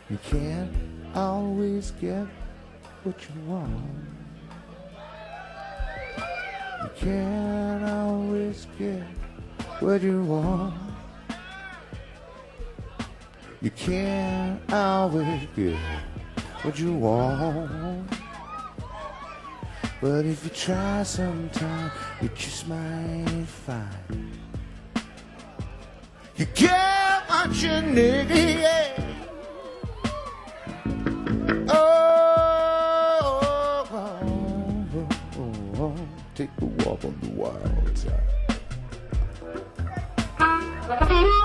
You can't always get what you want. You can't always get what you want. You can't always get what you want. But if you try sometime, you just might find you get what you need, yeah. Oh, take a walk on the wild side.